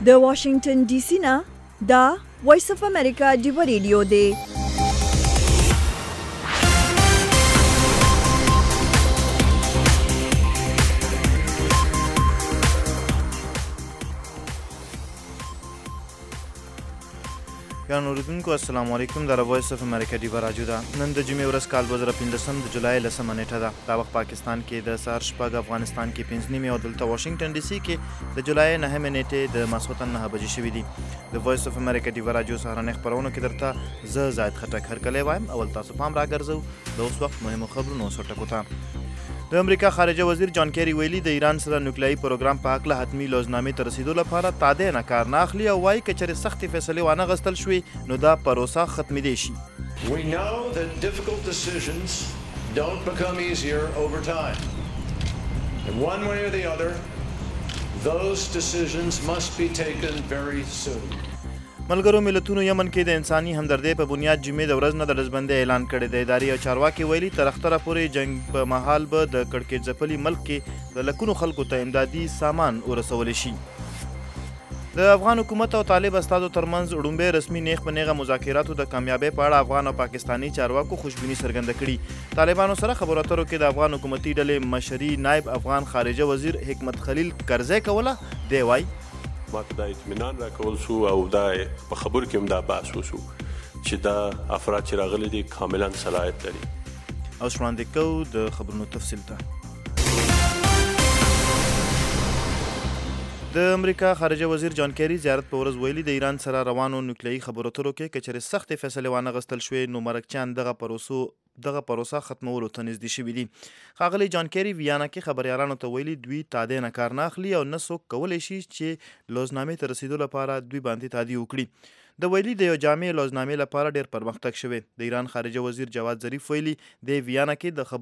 د واشنگټن ډي سي نه دا وایس اف امریکا ډیو ریډیو دی. ګران اوریدونکو السلام علیکم. د وایس اف امریکا ډیو راډیو ده. نن د جمعې ورځ کال 2015 د جولای 10 نیټه ده. دا وخت پاکستان کې د سهار شپږ، افغانستان کې 5 او دلته واشنگټن ډي سي کې د جولای 9 نیټې د ماسخوتن 9 بجې شوې دي. د وایس اف امریکا ډیو راډیو سهارنۍ خبرونه کې درته زه زاید خټک هرکلی وایم. اول تاسو پام راګرځو د اوس وخت مهمو خبرونو سرټکو ته. د امریکا خارجه وزیر جان کیری ویلي د ایران سره نیوکلیایي پروګرام په هکله حتمي لوزنامې ته رسیدو لپاره تادیه نه کار نه اخلي او وایي که چېرې سختې فیصلې وانه غوښتل شوې نو دا پروسه ختمېدی شي. We know that difficult decisions don't become easier over time. And one way or the other, those decisions must be taken very soon. ملګرو ملتونو یمن کې د انساني همدردۍ په بنیاد جمعې د ورځ نه د ډزبندۍ اعلان کړی دی. اداري او چارواکي ویلي تر اختره پورې جنګ په مهال به د کړکېچ ځپلي ملک کې د لکونو خلکو ته امدادي سامان ورسولی شي. د افغان حکومت او طالب استازو ترمنځ وړومبی رسمي نیغ په نیغه مذاکراتو د کامیابۍ په اړه افغان او پاکستاني چارواکو خوشبیني څرګنده کړي. طالبانو سره خبرو اترو کې د افغان حکومتي ډلې مشري نایب افغان خارجه وزیر حکمت خلیل کرزی کوله. دی وایي ما ته دا اطمینان راکول شو او دا په خبرو کې هم دا بحث وشو چې دا افراد چې راغلي دي کاملا صلاحیت لري. اوس وړاندې کوو د خبرونو تفصیل ته. د امریکا خارجه وزیر جان کیری زیارت په ورځ ویلي د ایران سره روانو نیوکلیایي خبرو اترو کې که چېرې سختې فیصلې وانه غوښتل شوې نو مرکچیان دغه پروسه ختمولو ته نږدې شوي دي. ښاغلي جان کیری ویانا کې خبریالانو ته ویلي دوی تادیه نه کار نه اخلي او نه څوک کولی شي چې لوزنامې ته رسیدو لپاره دوی باندې تادیه وکړي. د ویلي د یو جامع لوزنامې لپاره ډېر پرمختګ شوی. د ایران خارجه وزیر جواد ظریف ویلي د ویانا کې د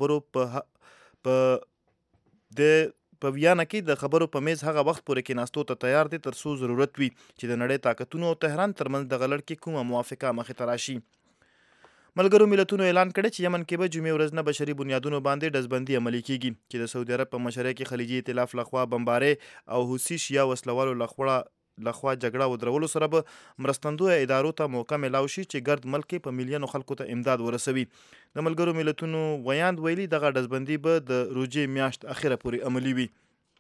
خبرو په میز هغه وخت پورې کېناستو ته تیار دی تر څو ضرورت وي چې د نړۍ طاقتونو او تهران ترمنځ دغه لړ کې کومه موافقه مخې ته راشي. ملګرو ملتونو اعلان کړی چې یمن کې به جمعې ورځ نه بشري بنیادونو باندې ډزبندي عملي کیږي چې د سعودي عرب په مشرۍ کې خلیجي ائتلاف لخوا بمبارۍ او حوثي شیعه وسلوالو لخوا جګړه ودرولو سره به مرستندویه ادارو ته موقع میلاو شي چې ګرد ملک کې په میلیونو خلکو ته امداد ورسوي. د ملګرو ملتونو ویاند ویلي دغه ډزبندي به د روژې میاشت اخره پورې عملي وي.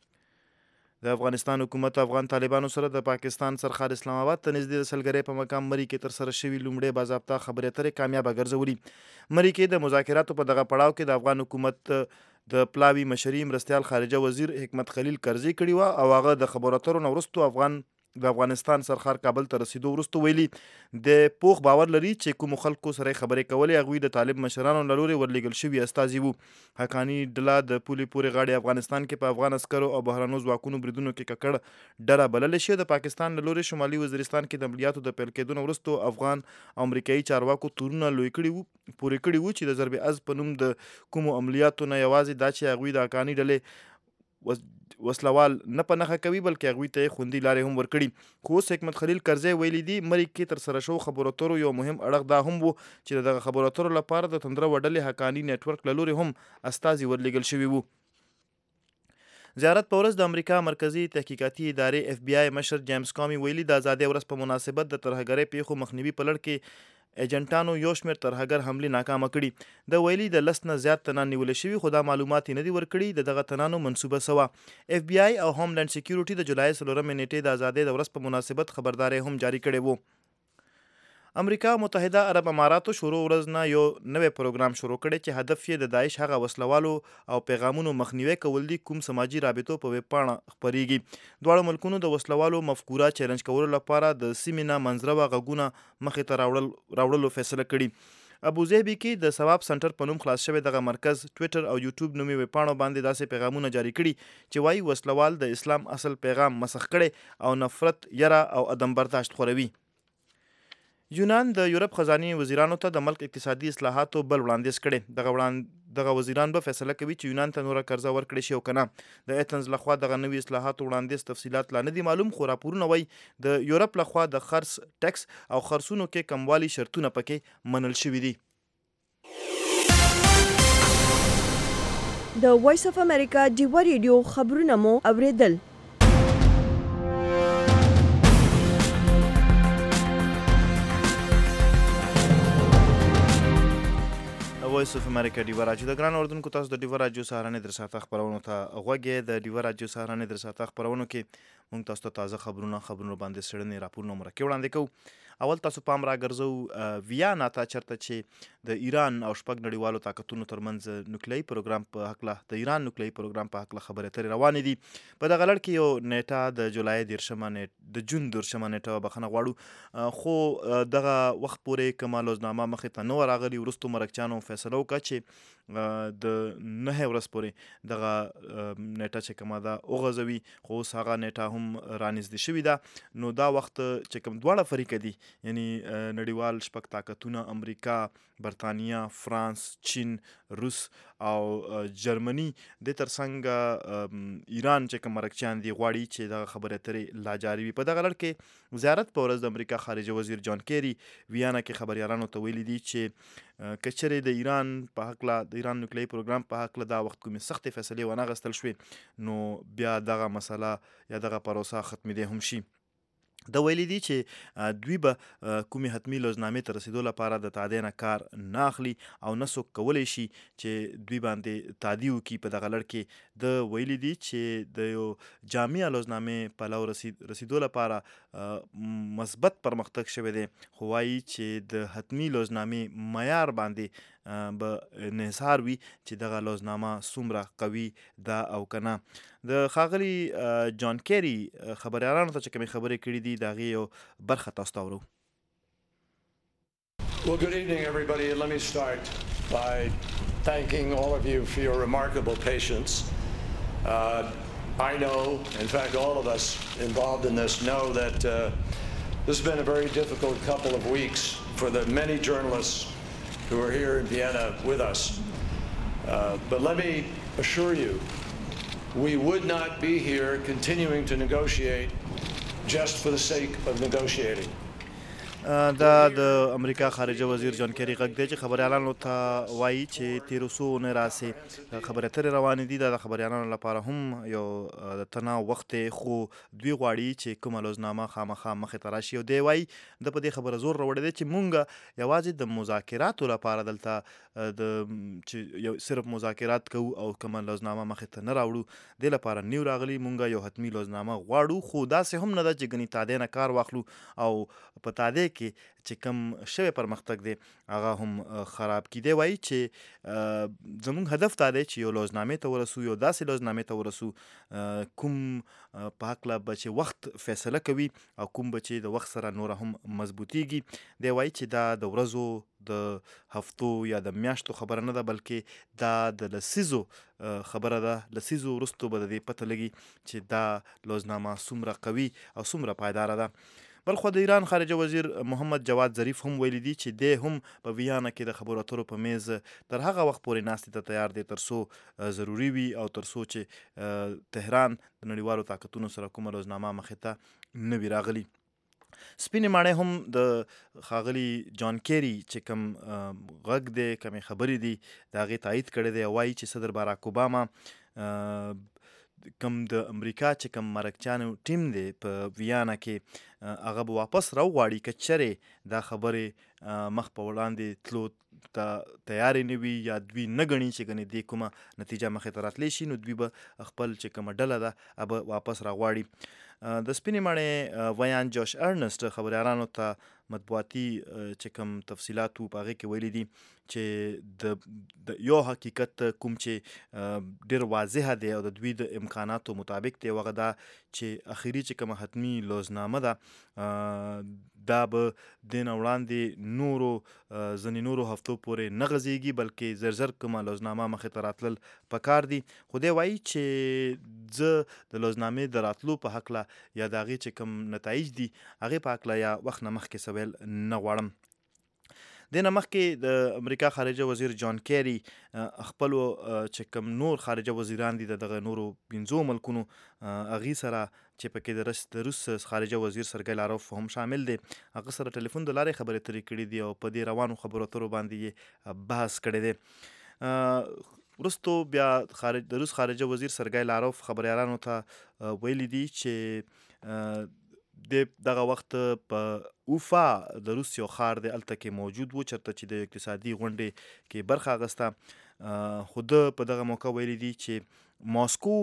د افغانستان حکومت افغان طالبانو سره د پاکستان سرحد اسلام آباد ته نږدې د سلګرۍ په مقام مري کې ترسره شوي لومړی باضابطه خبرې اترې کامیابه ګرځولي. مري کې د مذاکراتو په دغه پړاو کې د افغان حکومت د پلاوي مشري مرستیال خارجه وزیر حکمت خلیل کرزی کړي وه او هغه د خبرو اترو نه وروستو د افغانستان سرحد کابل ته رسیدو وروسته ویلي د پوخ باور لري چې کومو خلکو سره خبرې کولې هغوی د طالب مشرانو له لورې ورلېږل شوي استازي وو. حقاني ډله د پولې پورې غاړې افغانستان کې په افغان عسکرو او بهرنیو ځواکونو بریدونو کې ککړ ډله بللی شي. د پاکستان له لورې شمالي وزیرستان کې د عملیاتو د پیل کېدو نه وروستو افغان او امریکایي چارواکو تورونه پورې کړي وو چې د ضرب عض په نوم د کومو عملیاتو نه یوازې دا چې هغوی د حقاني ډلې وسلوال نه په نښه کوي بلکې هغوی ته یې خوندي لارې هم ورکړي. خو اوس حکمت خلیل کرزی ویلي دي مري کې ترسره شوو خبرو اترو یو مهم اړخ دا هم و چې د دغه خبرو اترو لپاره د تندره وډلې حقاني نیټورک له لورې هم استازي ورلېږل شوي وو. زیارت په ورځ د امریکا مرکزي تحقیقاتي ادارې FBI مشر جیمز کامي ویلي د ازادۍ ورځ په مناسبت د ترهګرۍ پیښو مخنیوي په لړ کې ایجنټانو یو شمېر ترهګر حملې ناکامه کړي. د ویلي د 10 نه زیات تنان نیول شوي خو دا معلومات یې نه دي ورکړي د دغه تنانو منصوبه سوه. FBI او هوملینډ سکیورټي د جولای 4 نیټې د ازادۍ د ورځ په مناسبت خبرداری هم جاری کړی وو. امریکا متحده عرب اماراتو شروع ورځ نه یو نوی پروګرام شروع کړی چې هدف یې د داعش هغه وسلوالو او پیغامونو مخنیوی کول دي کوم سماجي رابطو په ویب پاڼه خپریږي. دواړو ملکونو د وسلوالو مفکوره چیلنج کولو لپاره د سیمې نه منځروه غږونه مخې ته راوړلو فیصله کړي. ابوظبي کې د ثواب سنټر په نوم خلاص شوی دغه مرکز ټویټر او یوټیوب نومي ویب پاڼو باندې داسې پیغامونه جاری کړي چې وایي وسلوال د اسلام اصل پیغام مسخ کړي او نفرت، یره او عدم برداشت خوروي. یونان د یورپ خزاني وزیرانو ته د ملک اقتصادي اصلاحاتو بل وړاندیز کړی. دغه وزیران به فیصله کوي چې یونان ته نوره قرضه ورکړی شي او که نه. د ایتنز لخوا دغه نوي اصلاحاتو وړاندیز تفصیلات لا نه دي معلوم خو راپورونه وایي د یورپ لخوا د خرڅ ټکس او خرڅونو کې کموالي شرطونه پکې منل شوي دي. د وایس اف امریکا ډیو ریډیو خبرونه مو اوریدل. وایس اف امریکا ډیوا راډیو د ګران اردوونکو تاسو د ډیوا راډیو سهارنې در ساعته خبرونو ته غوږی د ډیوا راډیو سهارنې در ساعته خبرونو کې مونږ تاسو ته تازه خبرونه باندې څېړنې راپورونه مرکه وړاندې کوو. اول تاسو پام راګرځو ویانا ته چرته چې د ایران او شپږ نړیوالو طاقتونو ترمنځ نوکلیایي پروګرام په هکله د ایران نوکلیایي پروګرام په هکله خبرې اترې روانې دي. په دغه لړ کې یو نیټه د جولای 13 د جون 13 نیټه بخښنه غواړو، خو دغه وخت پورې کومه لوزنامه مخې ته نه راغلي. وروستو مرکچیانو فیصله وکړه چې د 9 ورځ پورې دغه نیټه چې کومه ده وغځوي، خو اوس هغه نیټه هم رانږدې شوې ده. نو دا وخت چې کوم دواړه فریقه دي، یعنی نړیوال شپږ طاقتونه امریکا، برطانیه، فرانس، چین، روس او جرمني، د ترڅنګ ایران چې کوم مرکچیان دي غواړي چې دغه خبرې اترې لا جاري وي. په دغه لړ کې زیارت په ورځ د امریکا خارجه وزیر جان کیری ویانا کې خبریالانو ته ویلي دي چې که چېرې د ایران په هکله د ایران نوکلیایي پروګرام په هکله دا وخت کومې سختې فیصلې ونه اخیستل شوې، نو بیا دغه مسله یا دغه پروسه ختمېدی هم شي. دا ویلي دي چې دوی به کومې حتمي لوزنامې ته رسیدو لپاره د تادیې نه کار نه اخلي او نه څوک کولی شي چې دوی باندې تادیه وکړي. په دغه لړ کې د ویلي دي چې د یو جامع لوزنامې په لور رسیدو لپاره مثبت پرمختګ شوی دی، خو وایي چې د حتمي لوزنامې معیار باندې به انحصار وي چې دغه لوزنامه څومره قوي ده او که نه. د ښاغلي جان کیری خبریالانو ته چې کومې خبرې کړي دي د هغې یو برخه تاسو ته اورو. Well, good evening, everybody. Let me start by thanking all of you for your remarkable patience. I know, in fact, all of us involved in this know that this has been a very difficult couple of weeks for the many journalists who are here in Vienna with us. But let me assure you, we would not be here continuing to negotiate just for the sake of negotiating. دا د امریکا خارجه وزیر جان کیری غږ دی چې خبریالانو ته وایي چې تیرو څو اونۍ راهیسې خبرې اترې روانې دي. دا د خبریالانو لپاره هم یو د تناو وخت دی، خو دوی غواړي چې کومه لوزنامه خامخا مخې ته راشي. او دی وایي د په دې خبره زور راوړی دی چې مونږ یوازې د مذاکراتو لپاره دلته چې یو صرف مذاکرات کوو او کومه لوزنامه مخې ته نه راوړو، دې لپاره نیو راغلي. مونږ یو حتمي لوزنامه غواړو، خو داسې هم نه ده چې ګنې تادیې نه کار واخلو او په تادیې کې چې کوم شوی پرمختګ دی هغه هم خراب کی. دی وایي چې زموږ هدف دا دی چې یو لوزنامې ته ورسو، یو داسې لوزنامې ته ورسو کوم په هکله به چې وخت فیصله کوي او کوم به چې د وخت سره نوره هم مضبوطیږي. دی وایي چې دا د ورځو، د هفتو یا د میاشتو خبره نه ده، بلکې دا د لسیزو خبره ده. لسیزو وروستو به د دې پته لګي چې دا لوزنامه څومره قوي او څومره پایداره ده. بلخو د ایران خارجه وزیر محمد جواد ظریف هم ویلي دي چې دی هم په ویانا کې د خبرو اترو په میز تر هغه وخت پورې ناستې ته تیار دی تر څو ضروري وي او تر څو چې تهران د نړیوالو طاقتونو سره کومه لوزنامه مخې ته نه وي راغلي. سپینې ماڼۍ هم د ښاغلي جان کیری چې کوم غږ دی، کومې خبرې دي، د هغې تایید کړی دی. وایي چې صدر باراک اوباما کوم د امریکا چې کوم مرکچیانو ټیم دی په ویانا کې هغه به واپس راوغواړي که چېرې دا خبرې مخ په وړاندې تلو ته تیارې نه وي یا دوی نه ګڼي چې ګنې دې کومه نتیجه مخې ته راتلی شي، نو دوی به خپل چې کومه ډله ده هغه واپس راغواړي. د سپینې ماڼۍ ویان جوش ارنسټ خبریالانو ته مطبوعاتي چې کوم تفصیلات وو په هغې کې ویلي دي چې د یو حقیقت کوم چې ډېر واضحه دی او د دوی د امکاناتو مطابق دی، هغه دا چې اخري چې کومه حتمي لوزنامه ده دا به دې نه وړاندې ځینې نورو هفتو پورې نه غځېږي، بلکې زر زر کومه لوزنامه مخې ته راتلل پکار دي. خو دی وایي چې زه د لوزنامې د راتلو په هکله یا د هغې چې کوم نتایج دي هغې په هکله یا وخت نه مخکې څه ویل نه غواړم. دې نه مخکې د امریکا خارجه وزیر جان کیری خپلو چې کوم نور خارجه وزیران دي د دغه نورو 5 ملکونو هغې سره چې پکې د روس خارجه وزیر سرګی لاروف هم شامل دی، هغه سره ټلیفون د لارې خبرې اترې کړي دي او په دې روانو خبرو اترو باندې یې بحث کړی دی. وروستو بیا د روس خارجه وزیر سرګی لاروف خبریالانو ته ویلي دي چې د دغه وخت په اوفا د روس یو ښار دی هلته کې موجود و چېرته چې د اقتصادي غونډې کې برخه اخیسته. خو ده په دغه موقع ویلي دي چې ماسکو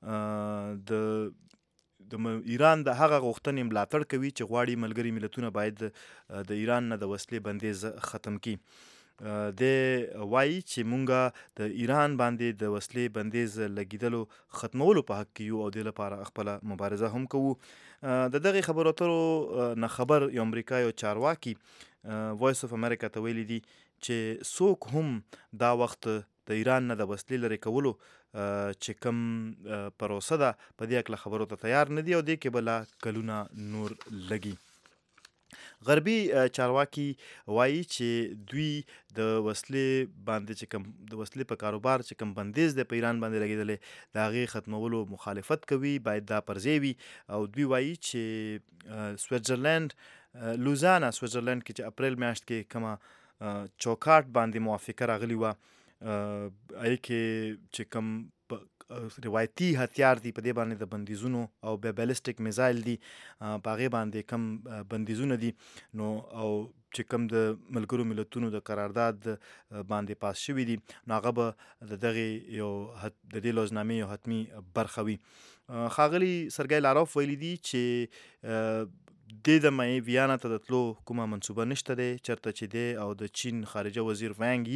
د ایران د هغه غوښتنې ملاتړ کوي چې غواړي ملګري ملتونه باید د ایران نه د وسلې بندیز ختم کړي. د وایي چې مونږ د ایران باندې د وسلې بندیز لګیدلو ختمولو په حق کې یو او د لپاره خپله مبارزه هم کوو. د دغې خبرو اترو نه خبر یو امریکا یو چارواکي وایس اف امریکا ته ویلي دي چې څوک هم دا وخت د ایران نه د وسلې لرې کولو چې کوم پروسه ده په دې هکله خبرو ته تیار نه دي او دې کې به لا کلونه نور لګي. غربي چارواکي وایي چې دوی د وسلې باندې چې کوم د وسلې په کاروبار چې کوم بندیز دی په ایران باندې لګېدلی د هغې ختمولو مخالفت کوي، باید دا پرځای وي. او دوی وایي چې سویټزرلینډ لوزانا سویټزرلینډ کې چې اپریل میاشت کې کومه چوکاټ باندې موافقه راغلې وه هغې کې چې کوم روایتي هتیار دي په دې باندې د بندیزونو او بیا بیلسټک میزایل دي په هغې باندې کم بندیزونه دي نو او چې کوم د ملګرو ملتونو د قرارداد باندې پاس شوي دي نو هغه به د دغې یو د دې لوزنامې یو حتمي برخه وي. ښاغلي سرګی لاروف ویلي دي چې د مې ویانا ته د تلو کومه منصوبه نشته دی چېرته چې دی او د چین خارجه وزیر وانګ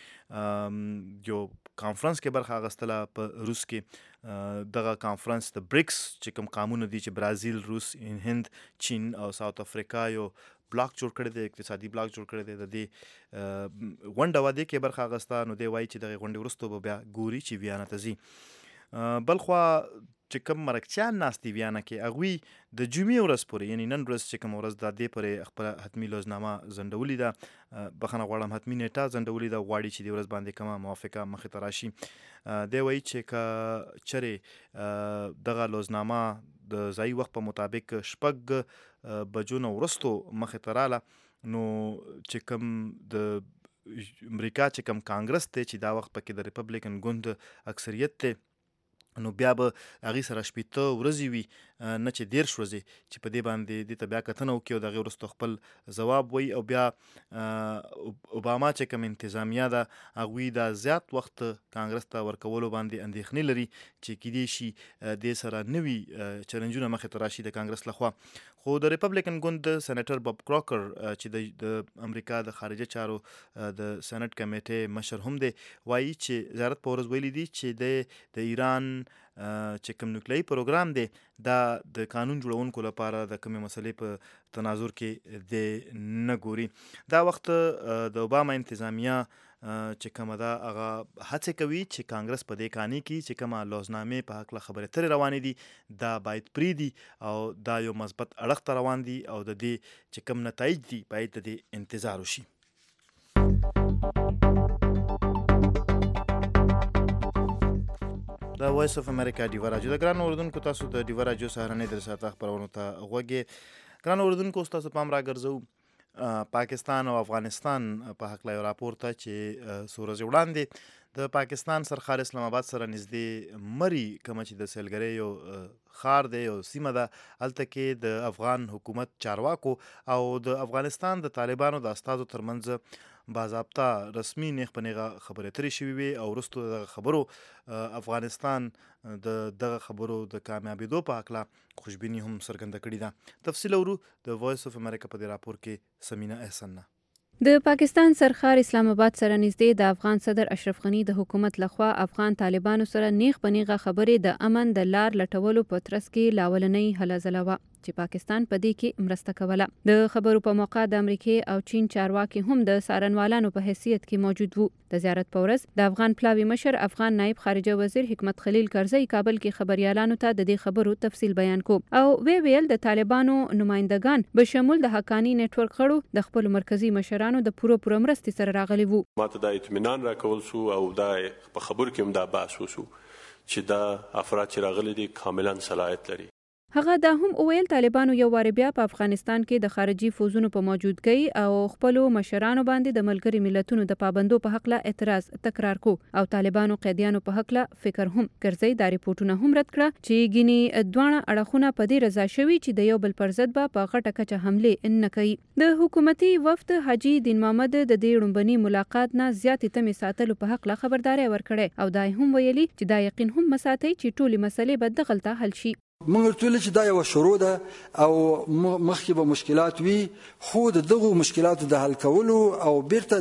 یي یو کانفرنس کې برخه اخیستله په روس کې. دغه کانفرنس د بریکس چې کوم قامونه دي چې برازیل، روس، هند، چین او ساوت افریقا یو بلاک جوړ کړی دی، اقتصادي بلاک جوړ کړی دی، د دې غونډه وه دې کې برخه اخیسته. نو دی وایي چې دغې غونډې وروسته به بیا ګوري چې ویانا ته ځي. بلخوا چې کوم مرکچیان ناست دي ویانا کې هغوی د جمعې ورځ پورې یعنې نن ورځ چې کومه ورځ ده دې پورې خپله حتمي لوزنامه ځنډولې ده، بخښنه غواړم حتمي نیټه ځنډولې ده، غواړي چې دې ورځ باندې کومه موافقه مخې ته راشي. دی وایي چې که چرې دغه لوزنامه د ځایي وخت په مطابق 6 بجو نه وروستو مخې ته راله نو چې کوم د امریکا چې کوم کانګرس دی چې دا وخت پکې د ریپبلیکن ګوند اکثریت دی نو بیا به هغې سره 15 ورځې وي نه چې 13 ورځې چې په دې باندې دې ته بیا کتنه وکړي او د هغې وروسته خپل ځواب وایي. او بیا اوباما چې کوم انتظامیه ده هغوی دا زیات وخت کانګرس ته ورکولو باندې اندېښنې لري چې کیدای شي دې سره نوي چلنجونه مخې ته راشي د کانګرس لخوا. خو د ریپبلیکن ګوند سینیټر باب کراکر چې د امریکا د خارجه چارو د سینټ کمیټې مشر هم دی وایي چې زیارت په ورځ ویلي دي چې د ایران چې کوم نیوکلیایي پروګرام دی دا د قانون جوړونکو لپاره د کومې مسلې په تناظر کې دی نه ګوري. دا وخت د اوباما انتظامیه چې کومه ده هغه هڅې کوي چې کانګرس په دې قانع کړي چې کومه لوزنامې په هکله خبرې اترې روانې دي دا باید پرېږدي او دا یو مثبت اړخ ته روان دي او د دې چې کوم نتایج دي باید د دې انتظار وشي. د وایس اف امریکا ډیوه راډیو د ګرانو اردوونکو تاسو د ډیوه راډیو سهارنۍ د ساعته خپرونو ته غوږ یې. ګرانو اردوونکو ستاسو پام راګرځوو پاکستان او افغانستان په هکله یو راپور ته چې څو ورځې وړاندې د پاکستان سرښار اسلام آباد سره نږدې مري کومه چې د سیلګرۍ یو ښار دی یو سیمه ده هلته کې د افغان حکومت چارواکو او د افغانستان د طالبانو د استازو ترمنځ باضابطه رسمي نیغ په نیغه خبرې اترې شوي وي او وروستو دغه خبرو افغانستان د دغه خبرو د کامیابېدو په هکله خوشبیني هم څرګنده کړې ده. تفصیل اورو د وایس اف امریکا په دې راپور کې سمینه احسن نه. د پاکستان سرښار اسلام آباد سره نږدې د افغان صدر اشرف غني د حکومت لخوا افغان طالبانو سره نیغ په نیغه خبرې د امن د لار لټولو په ترڅ کې لاولنۍ هله ځله وه چې پاکستان په دې کې مرسته کوله. د خبرو په موقع د امریکې او چین چارواکي هم د څارنوالانو په حیثیت کې موجود وو. د زیارت په ورځ د افغان پلاوي مشر افغان نایب خارجه وزیر حکمت خلیل کرزی کابل کې خبريالانو ته د دې خبرو تفصیل بیان کو او ویل د طالبانو نمائندگان به شمول د حقانی نتورک غړو د خپل مرکزی مشرانو د پوره مرستې سره راغلي وو. ماته د اطمینان راکول شو او دا په خبرو کې هم دا بحث وشو چې دا افراد چې راغلي دي کاملا صلاحیت لري. هغه دا هم وویل طالبانو یو وار بیا په افغانستان کې د خارجي فوزونو په موجودګۍ او خپلو مشرانو باندې د ملګري ملتونو د پابندو په حق له اعتراض تکرار کو او طالبانو قیدیانو په حق له فکر هم ګرځي. دا ریپورتونه هم رد کړه چې ګینی دوانه اړخونه په دې رضا شوي چې د یو بل پر ضد به په غټه کچه حمله نه کوي. د حکومتي وفد حاجی دین محمد د دې لومبني ملاقات نه زیاتې تمې ساتلو په حق له خبرداري ورکړي او دا هم ویلي چې دا یقین هم مساتي چې ټولې مسلې به دغلطه حل شي. موږ ټول چې دا یو شروع ده او مخکې به مشکلات وي خو دغه مشکلاتو د حل کولو او بیرته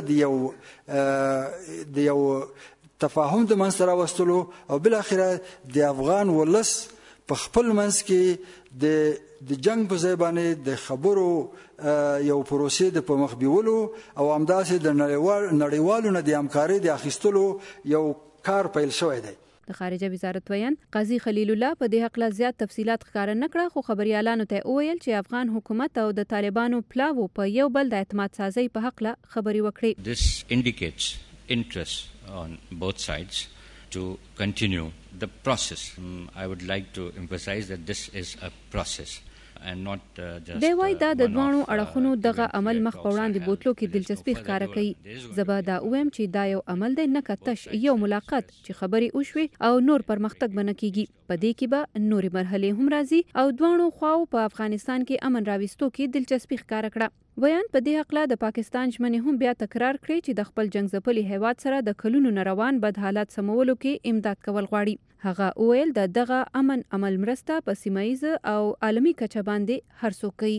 د یو تفاهم د منځ ته راوستلو او بالاخره د افغان ولس په خپل منځ کې د جنگ په ځای باندې د خبرو یو پروسې د په مخ بیولو او همداسې د نړیوالو نه د همکارۍ د اخیستلو یو کار پیل شوی دی. د خارجه وزارت ویان قاضي خلیل الله په دې حق لا زیات تفصيلات ښکاره نه کړه خو خبريالانو ته وویل چې افغان حکومت او د طالبانو پلاو په یو بل د اعتماد سازي په حق لا خبري وکړي. This indicates interest on both sides to continue the process. I would like to emphasize that this is a process. دی وای دا د دوانو اړخونو دغه عمل مخ په وړاندې بوتلو کې دلچسپي ښکاره کوي. زبا دا وایم چې دا یو عمل دی نه کتش یو ملاقات چې خبري وشوي او نور پرمختګ بنه کیږي. په دې کې به نورې مرحلې هم راځي او دوانو خواو په افغانستان کې امن راوستو کې دلچسپي ښکاره کړه. ویان په دې حق لا د پاکستان ژمنې هم بیا تکرار کړي چې د خپل جنگ ځپلي هیواد سره د کلونو نه روان بد حالات سمولو کې امداد کول غواړي. هغه ویل د دغه امن عمل مرسته په سیمایي او عالمي کچه باندې هر څوک کوي.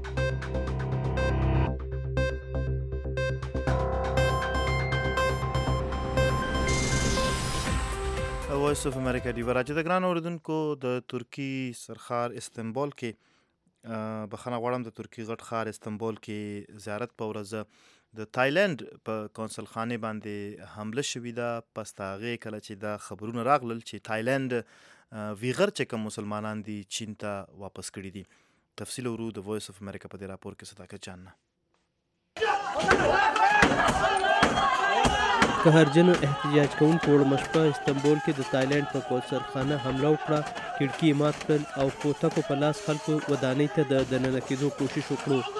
وایس اف امریکا دی ورجه د ګران اوردونکو د ترکی سرخار استنبول کې بخنه غواړم د ترکی غټ خار استنبول کې زیارت په ورځ د تایلند په کونسل خانه باندې حمله شوې ده. پس هغه کله چې دا خبرونه راغلل چې تایلند ویغر چې کوم مسلمانان دي چین ته واپس کړي دي. تفصیل ورو د وایس اف امریکا په دې راپور کې صداقت جاننه. قهرجنو احتجاج کوونکو وړمه شپه استنبول کې د تایلند په کونسل خانه حمله وکړه. کړکۍ مات کړل او کوتکو په لاس خلکو ودانۍ ته د دننه کېدو کوشش وکړو.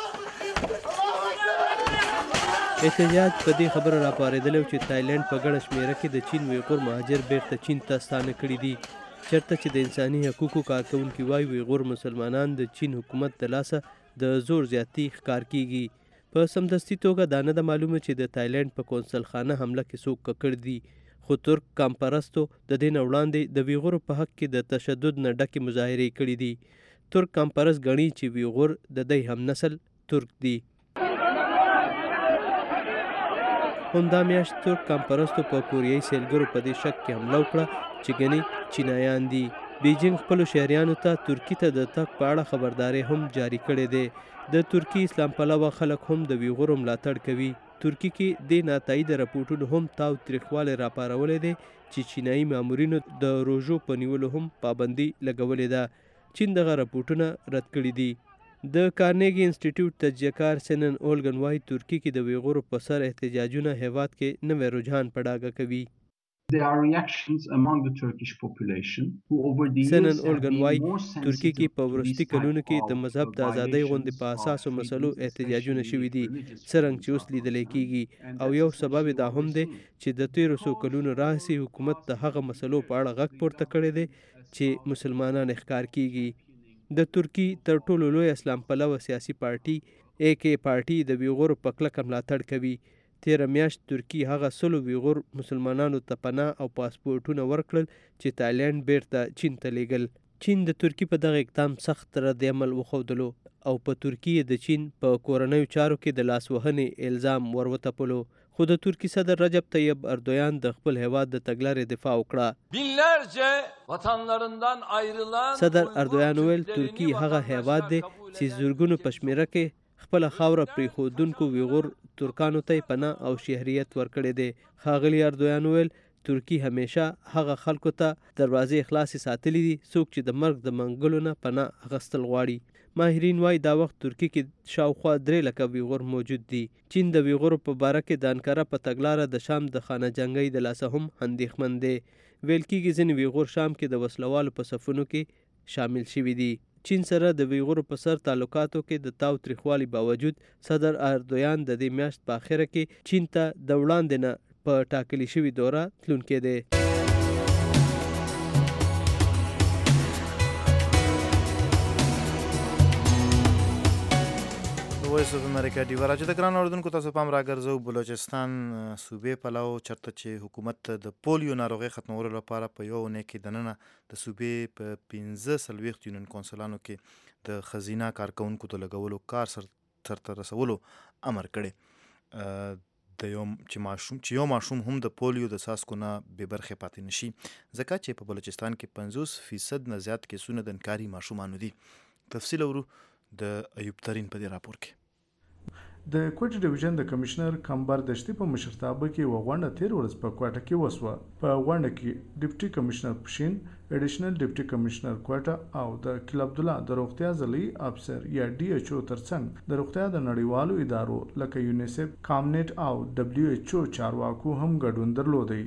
احتجاج په دې خبره راپارېدلی چې تایلند په ګڼه شمېره کې د چین ویغور مهاجر بیرته چین ته ستانه کړي دي. چېرته چې د انساني حقوقو کارکوونکي وایي ویغور مسلمانان د چین حکومت د لاسه د زور زیاتي ښکار کیږي. په سمدستي توګه دا نه ده معلومه چې د تایلند په کونسل خانه حمله کې څوک ککړ دي. خو ترک کامپرستو د دې نه وړاندې د ویغورو په حق کې د تشدد نه ډکې مظاهرې کړي دي. ترک کامپرست ګڼي چې ویغور د دی هم نسل ترک دي. همدا میاشت ترک کامپرستو په کوریایي سیلګرو په دې شک کې حمله وکړه چې ګنې چینایان دي. بیجینګ خپلو شهریانو ته ترکي ته د تګ په اړه خبرداری هم جاری کړی دی. د ترکی اسلام پلوه خلک هم د ویغورو ملاتړ کوي. ترکی کې د ناتایده راپورټونو هم تاو تریخوالی راپارولی دی چې چینایي مامورینو د روژو په نیولو هم پابندي لګولې ده. چین دغه راپورټونه رد کړي دي. د کارنیګي انسټیټیوټ تجزیهکار سنن اولګن وایي ترکی کې د ویغورو په سر احتجاجونه هیواد کې نوی رجحان په ډاګه کوي. سنن اولګن وایي ترکی کې په وروستي کلونو کې د مذهب د ازادۍ غوندې په اساسو مسلو احتجاجونه شوي دي څرنګه چې اوس لیدلی کیږي او یو سبب دا هم دی چې د 1300 کلونو راهیسې حکومت د هغه مسلو په اړه غږ پورته کړی دی چې مسلمانان ښکار کیږي. د ترکی تر ټولو لوی اسلام پلوه سیاسي پارټي AK پارټي د ویغورو په کلکه ملاتړ کوي. تیره میاشت ترکی هغه 100 ویغور مسلمانانو ته پناه او پاسپورټونه ورکړل چې تایلند بیرته چین ته لیږل. چین د ترکی په دغه اقدام سخت رد عمل وښودلو او په ترکی د چین په کورنیو چارو کې د لاسوهنې الزام وروتپلو. خو د ترکی صدر رجب طیب اردویان د خپل هیواد د تګلارې دفاع وکړه. صدر اردویان ویل ترکی هغه هیواد دی چې زرګونو په شمېره کې خپل خاوره پریښودونکو ویغور ترکانو ته پناه او شهریت ورکړی دی. ښاغلي اردویان ویل ترکی همیشه هغه خلکو ته دروازې خلاصې ساتلي دي څوک چې د مرګ د منګلو نه پناه اخیستل غواړي. ماهرین وایي دا وخت ترکی کې شاوخوا 3 لکه ویغور موجود دي. چین د ویغورو په باره کې د انکره په تګلاره د شام د خانه جنګۍ د لاسه هم اندېښمن دی. ویل کېږي ځینې ویغور شام کې د وسلوالو په صفونو کې شامل شوي دي. چین سره د ویغورو په سر تعلقاتو کې د تاو تریخوالي باوجود صدر اردویان د دې میاشت په اخره کې چین ته د وړاندې نه په ټاکلي شوې دوره تلونکی دی. وایس اف امریکا ډیوه راځي د ګران اردوونکو تاسو پام راګرځو بلوچستان صوبې پلاو چرته چې حکومت د پولیو ناروغي ختمولو لپاره په یو اونۍ کې دننه د صوبې په 15 یونین کونسلانو کې د خزینه کارکونکو ته لګولو کار سرته رسولو امر کړی د یو ماشوم هم د پولیو د څاڅکو نه بې برخې پاتې نشي ځکه چې په بلوچستان کې 50% نه زیات کیسونه د انکاري ماشومانو دي. تفصیل ورو د ایوب ترین په دې راپور کې. د کوټ ډیویژن د کمشنر کمبر دشتي په مشرتابه کې وغونډه 13 ورځ په کوټه کې وسوه. په غونډه کې ډیپټي کمشنر پښین، اډیشنل ډیپټي کمشنر کوټه او د کل عبدالله د روغتیا ځلي افسر یا ډي ایچ او ترڅنګ د روغتیا د نړیوالو ادارو لکه یونیسف، کامنیټ او دبليو ایچ او چارواکو هم ګډون درلودی.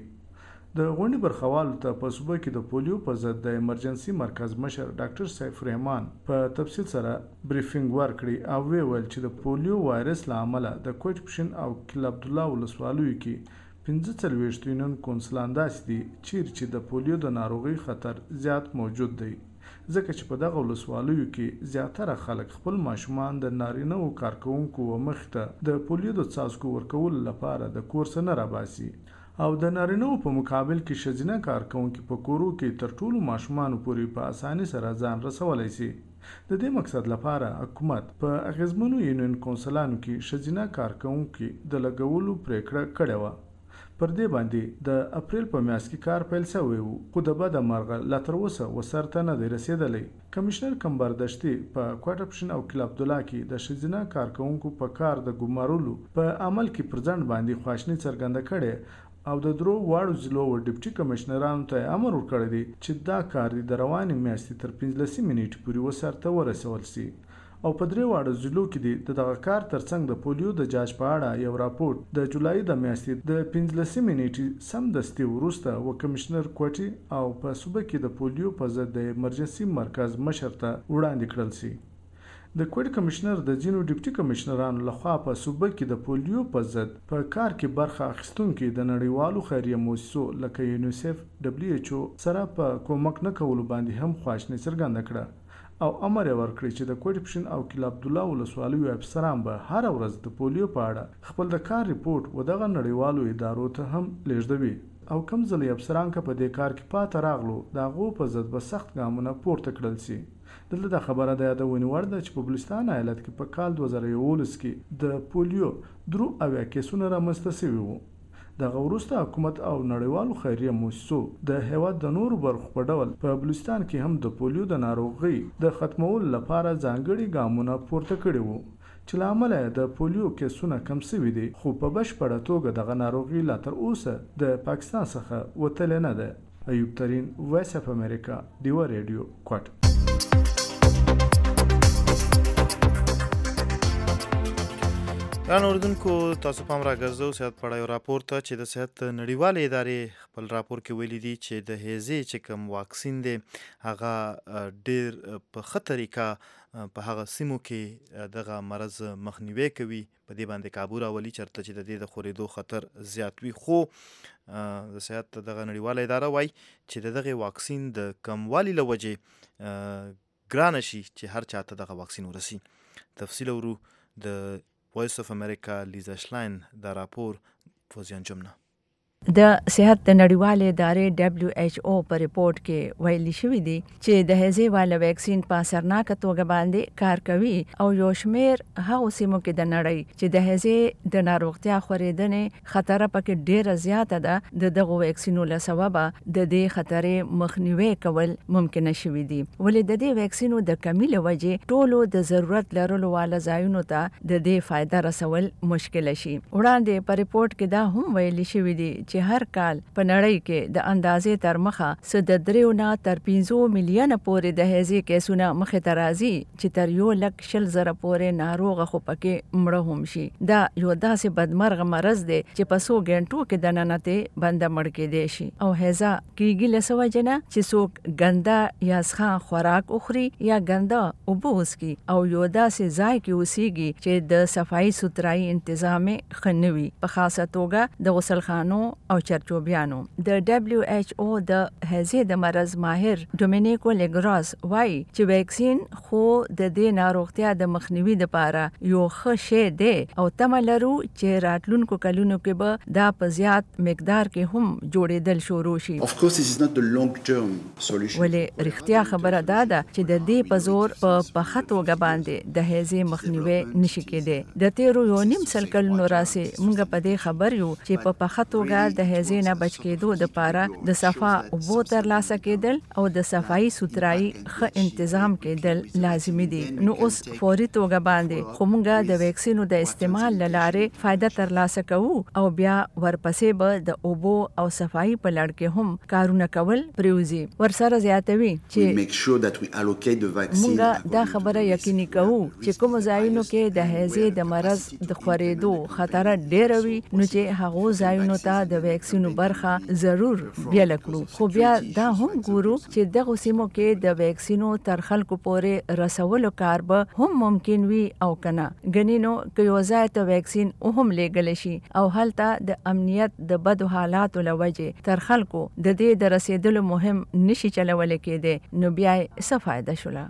د غونډې برخوالو ته په صوبه کې د پولیو په ضد د ایمرجنسي مرکز مشر ډاکټر سیف رحمان په تفصیل سره بریفینګ ورکړي او ویل چې د پولیو وایرس له امله د کوټ پښین او کل عبدالله ولسوالیو کې 45 یونین کونسلان داسې دي چې د پولیو د ناروغي خطر زیات موجود دی ځکه چې په دغه ولسوالیو کې زیاتره خلک خپل ماشومان د نارینه‌و کارکونکو مخې ته د پولیو د څاڅکو ورکولو لپاره د کور څخه نه راباسي او د نارینه‌و په مقابل کې ښځینه کارکونکي په کورو کې تر ټولو ماشومانو پورې په اسانۍ سره ځان رسولی شي. د دې مقصد لپاره حکومت په اغیزمنو یونین کونسلانو کې ښځینه کارکونکي د لګولو پریکړه کړې وه. پر دې باندې د اپریل په میاشت کې کار پیل شوی و خو د بده مرغه لا تر اوسه وسرته نه دی رسېدلی. کمشنر کمبر دشتي په کوټه پښین او کل عبدالله کې د ښځینه کارکونکو په کار د ګمارلو په عمل کې پر ځنډ باندې خواشیني څرګنده کړې او د درو واړو ضلعو ډیپټي کمشنرانو ته امر ورکړی دی چې دا کار د روانې میاشتې تر 15 نیټې پورې وسرته ورسول شي او په درې واړو ضلعو کې د دغه کار ترڅنګ د پولیو د جاج په اړه یو راپور د جولای د میاشتې د 15 نیټې سمدستي وروسته و کمشنر کوټي او په صوبه کې د پولیو په ضد د ایمرجنسي مرکز مشر ته وړاندې کړل شي. د کوټ کمشنر د ځینو ډیپټي کمشنرانو لخوا په صوبه کې د پولیو په ضد په کار کې برخه اخیستونکي د نړیوالو خیریه مؤسسو لکه یونیسف، دبليو ایچ او سره په کومک نه کولو باندې هم خواشیني څرګنده کړه او امر یې ورکړی چې د کوټ پښین او کل عبدالله ولسوالیو افسران به هر ورځ د پولیو په اړه خپل د کار ریپورت و دغه نړیوالو ادارو ته هم لیږدوي او کم ځلې افسران که په دې کار کې پاته راغلو د هغو په ضد به سخت ګامونه پورته کړل شي. دلته دا خبره د یادونې وړ ده چې په بلوچستان ایالت کې په کال 2011 کې د پولیو 83 کیسونه رامنځته شوي وو. دغه وروسته حکومت او نړیوالو خیریه مؤسسو د هیواد د نورو برخو په ډول په بلوچستان کې هم د پولیو د ناروغۍ د ختمولو لپاره ځانګړي ګامونه پورته کړي وو چې له امله د پولیو کیسونه کم شوي دي خو په بشپړه توګه دغه ناروغي لا تر اوسه د پاکستان څخه وتلې نه ده. ایوب ترین، وایس اف امریکا، ډیوه ریډیو، کوټ. ګران اردوونکو تاسو پام راګرځو صحت په اړه یو راپور ته چې د صحت نړیوالې ادارې خپل راپور کې ویلي دي چې د هیزې چې کوم واکسین دی هغه ډیر په ښه طریقه په هغه سیمو کې دغه مرض مخنیوي کوي، په دې باندې کابو راولي چرته چې د دې د خورېدو خطر زیات وي. خو د صحت دغه نړیواله اداره وایي چې دغه واکسین د کموالي له وجې ګرانه شي چې هر چاته دغه واکسین ورسي. تفصیل ورو د وایس اف امریکا لیزا شلاین دا راپور فوزیان جمنه. د صحت د نړیوالې ادارې دبليو ایچ او په ریپورت کې ویلي شوی دی چې د هیزې والا ویکسین په اثرناکه توګه باندې کار کوي او یو شمیر هغو سیمو کې د نړۍ چې د هیزې د ناروغتیا خورېدنې خطر پکې ډیره زیاته ده د دغو ویکسینو له سببه د دې خطرې مخنیوي کول ممکن شوي دي. ولې د دې ویکسینو د کمی له وجې ټولو د ضرورت لرلو والا ځایونو ته د دې فایده رسول مشکل شي. وړاندې په ریپورت کې دا هم ویلي شوی دی چې هر کال په نړۍ کې د اندازې تر مخه څه د 3 نه تر 15 میلیونه پورې د هیزې کیسونه مخې ته راځي چې تر 1,20,000 پورې ناروغه خو پکې مړه هم شي. دا یو داسې بدمرغه مرض دی چې په 100 غنټو کې د ننته بنده مړ کېدی شي. او هیزه کیږي له څه وجه نه چې څوک ګنده یا څښاک خوراک اخري یا ګنده اوبه وڅښي او یو داسې ځای کې اوسېږي چې د صفایي سوترایي تنظیم یې ښه نه وي، په خاصه توګه د غسلخانو او چرچوبیانو. د WHO د هیزې د مرض ماهر ډومینیکو لیګراس وایي چې ویکسین خو د دې ناروغتیا د مخنیوي لپاره یو ښه شی دی او تمه لرو چې راتلونکو کلونو کې به دا په زیات مقدار کې هم جوړېدل شروع شي. ولې رښتیا خبره دا ده چې د دې په زور په پخه توګه باندې د هیزې مخنیوي نشي کېدی. د تیرو 1.5 کلونو راسي موږ په دې خبر یو چې په پخه توګه د هیزې نه بچ کېدو لپاره د صفا اوبو ترلاسه کېدل او د صفایي سوترایي ښه انتظام کېدل لازمي دي. نو اوس فوري توګه باندې خو موږ د ویکسینو د استعمال لاره فائدہ ترلاسه کوو او بیا ورپسې به د اوبو او صفایي په لړ کې هم کارونه کول پریوزي. ورسره زیاتوي چې موږ دا خبره یقیني کوو چې کوم ځایونو کې د هیزې د مرض د خورېدو خطر ډېر وي نو چې هغه ځایونو ته د ویکسینو برخه ضرور بیل کړو. خو بیا دا هم ګورو چې دغه سیمو کې د ویکسینو تر خلکو پورې رسولو کار به هم ممکن وي او کنه. غنینو که یو ځای ته ویکسین هم لېږل شي او هلته د امنیت د بدو حالاتو لوجه تر خلکو د دې د رسیدلو مهم نشي چلول کېده نو بیا څه فائدہ شولا.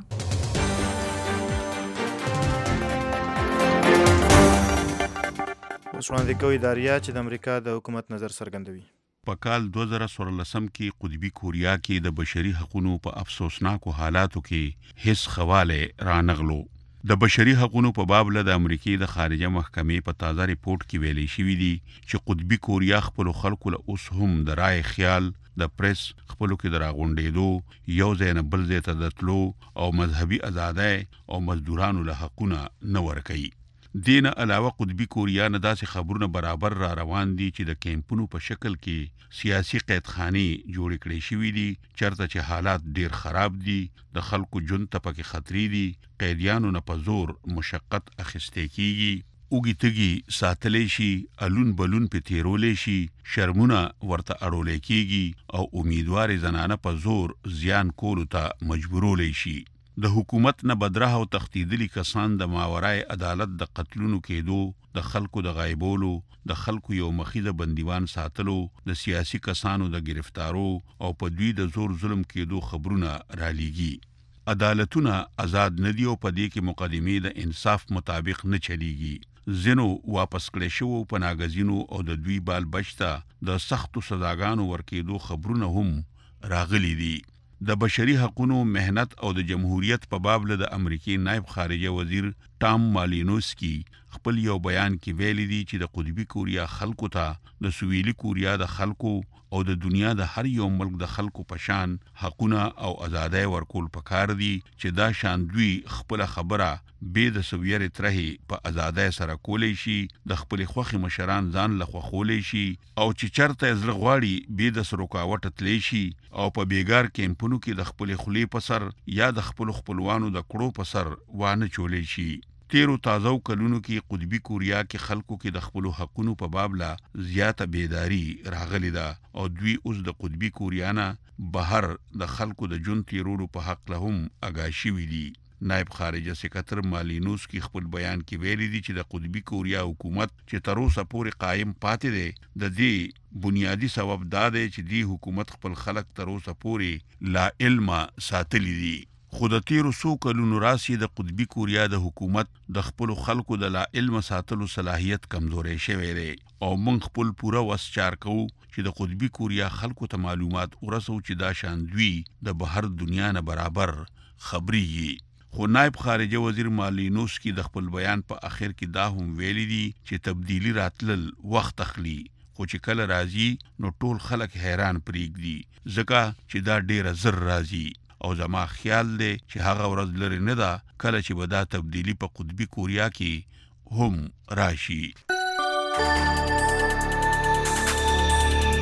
اوس وړاندې کوي داریا چې د امریکا د حکومت نظر څرګندوي. په کال 2014 کې قطبی کوریا کې د بشري حقوقو په افسوسناکو حالاتو کې هیڅ خواله رانغلو. د بشري حقوقو په باب له د امریکای د خارجه محکمې په تازه ریپورت کې ویلي شوی دی چې قطبی کوریا خپل خلکو له اوس هم د رای خیال د پریس خپلو کې د راغونډېدو یو ځای نه بل ځای ته د تلو او مذهبي ازادۍ او مزدورانو له حقونه نه ورکوي. دین علاوه قطبی کوریا نه داسې خبرونه برابر را روان دي چې د کیمپونو په شکل کې سیاسي قیدخانې جوړې کړې شوې دي چرته چې حالات ډیر خراب دي، د خلکو ژوند ته پکې خطرې دي، قیدیانو نه په زور مشقت اخیستې کیږي، اوږې تږي ساتلی شي، الون بلون په تیرولی شي، شرمونه ورته اړولی کیږي او امیدوارې زنانه په زور زیان کولو ته مجبورولی شي. د حکومت نه بدراه او تختیدلی کسان د ماورای عدالت د قتلونو کېدو، د خلکو د غایبولو، د خلکو یو مخیزه بندیوان ساتلو، د سیاسي کسانو د گرفتارو او په دوی د زور ظلم کېدو خبرونه رالیږي. عدالتونه آزاد ندي او په دې کې مقدمې د انصاف مطابق نه چلیږي. ځینو واپس کړی شوو پناهګزینو او د دوی بال بچته د سختو سزاګانو ورکېدو خبرونه هم راغلي دي. د بشري حقوقو مهنت او د جمهوریت په باب له د امریکای نائب خارجه وزیر ټام مالینوسکی خپل یو بیان کې ویلي دي چې د قطبی کوریا خلکو ته د سویلي کوریا د خلکو او د دنیا د هر یو ملک د خلکو په شان حقونه او ازادۍ ورکول پکار دي چې دا شان دوی خپل خبره به د سویری ترهي په ازادۍ سره کولی شي، د خپل خوخي مشران ځان له خوخولې شي او چې چرته زړه غواړي به د سروکاوټ تلی شي او په بیګار کیمپونو کې د خپل خلی په سر یا د خپل خپلوانو د کړو په سر وانه چولې شي. تیرو تازو کلونو کې قطبی کوریا کې خلکو کې د خپل حقونو په باب لا زیاته بیداری راغلی ده او دوی اوس د قطبی کوریا نه بهر د خلکو د جون تیرولو په حق له هم آگاه شوي دي. نائب خارجه سکرټر مالینوس کی خپل بیان کې ویلي دي چې د قطبی کوریا حکومت چې تر اوسه پورې قائم پاتې دی د دې بنیادی سبب دا دی چې دی حکومت خپل خلک تر اوسه پورې لا علم ساتلی دي. خود تیرو سو کلونو راسي د قطبی کوریا د حکومت د خپل خلکو د لا علم ساتلو صلاحیت کمزورې شوی دی او موږ خپل پوره وس چار کوو چې د قطبی کوریا خلکو ته معلومات ورسو چې دا شان دوی د بهر دنیا نه برابر خبري. خو نائب خارجه وزیر مالینوسکی د خپل بیان په اخر کې دا هم ویلي دي چې تبدیلی راتلل وخت اخلي، خو چې کله راځي نو ټول خلک حیران پرېږدي ځکه چې دا ډیره زر راځي او زما خیال دی چې هغه ورځ لري نه ده کله چې به دا تبدیلی په قطبی کوریا کې هم راشي.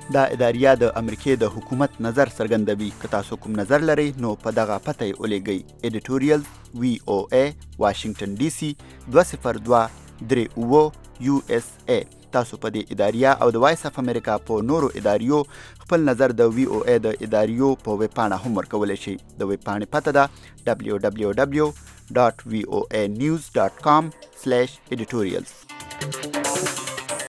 دا اداریه د امریکای د حکومت نظر څرګندوي. که تاسو کوم نظر لرئ نو په دغه پته یې ولیږئ: editorial VOA Washington DC 20238 USA. تاسو په دې اداریه او د وایس اف امریکا په نورو اداریو خپل نظر د VOA د اداریو په ویب پاڼه هم ورکولی شئ. د ویب پاڼې پته ده www.voanews.com/editorials.